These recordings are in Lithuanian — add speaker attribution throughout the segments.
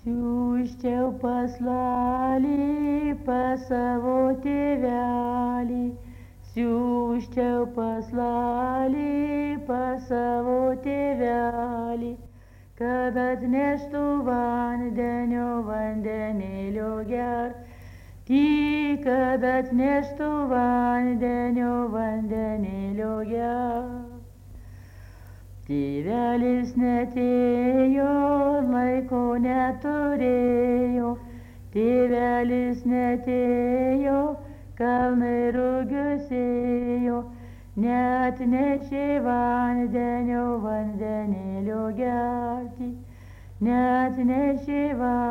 Speaker 1: Siųsčiau paslalį pas savo tėvelį, siųsčiau paslalį pas savo tėvelį, kad atneštų vandenėlio gerti, kad atneštų vandenėlio gerti. Tėvelis netėjo, laiko neturėjo, tėvelis netėjo, kalnai rugiusėjo, neatnešė vandenėlio gerti, neatnešė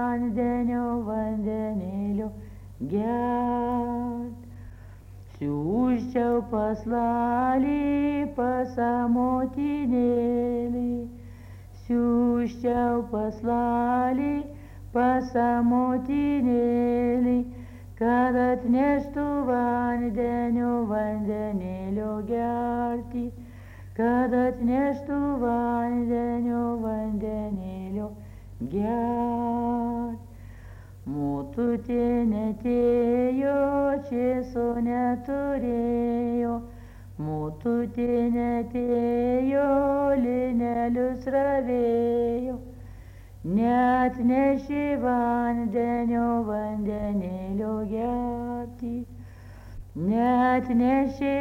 Speaker 1: vandenėlio gerti. Siųsčiau paslalį pas motinėlį, siųsčiau paslalį pas motinėlį, kad atneštų vandenėlio gerti, kad atneštų vandenėlio gerti. Motutė netėjo, čėso neturėjo, motutė netėjo, linelius ravėjo, neatnešė vandenėlio gerti, neatnešė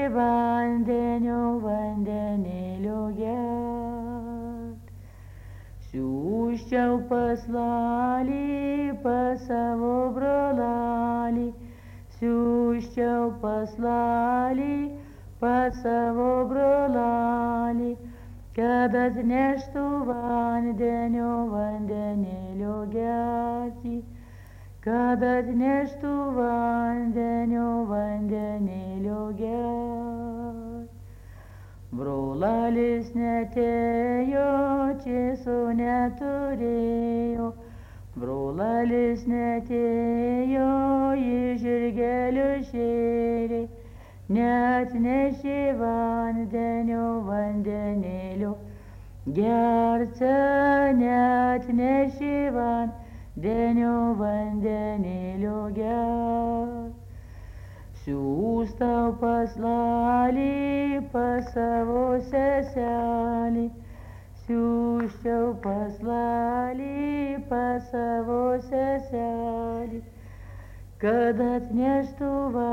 Speaker 1: vandenėlio gerti. Siųsčiau paslalį pas savo brolelį, siųsčiau paslalį pas savo brolelį, kad atneštų vandenėlio gerti, kad atneštų vandenėlio gerti. Brolelis netėjo, čėso neturėjo, brolelis netėjo, iš žirgelio šėrė, neatnešė vandenėlio gerti, neatnešė vandenėlio gerti. Siųstau paslalį pas savo seselį, siųsčiau paslalį pas savo seselį, kad atneštų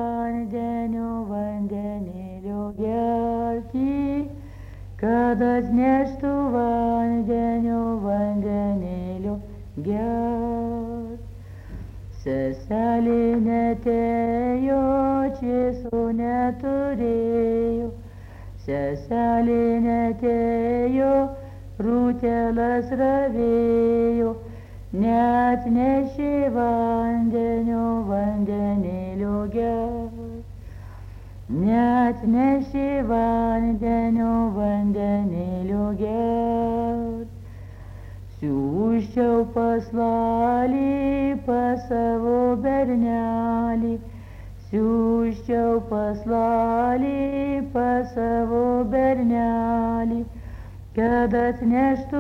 Speaker 1: vandenėlio gerti, kad atneštų vandenėlio gerti. Seselė netėjo, čėso neturėjo, seselė netėjo, rūtelas ravėjo, neatnešė vandenėlio gerti, neatnešė vandenėlio gerti. Siųsčiau paslalį pas savo bernelį, siųsčiau paslalį pas savo bernelį, kad atneštų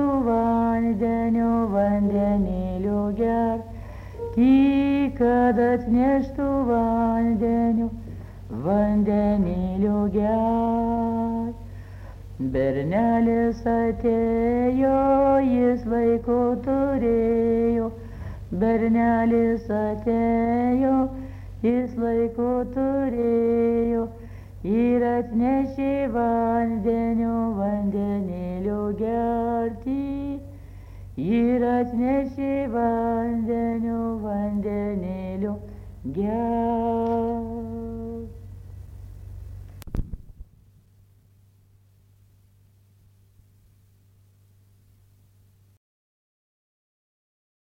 Speaker 1: vandenėlio gerti, kad atneštų vandenėlio gerti. Bernelis atėjo, jis laiko turėjo, bernelis atėjo, jis laiko turėjo, ir atnešė vandenėlio gerti, ir atnešė vandenėlio gerti.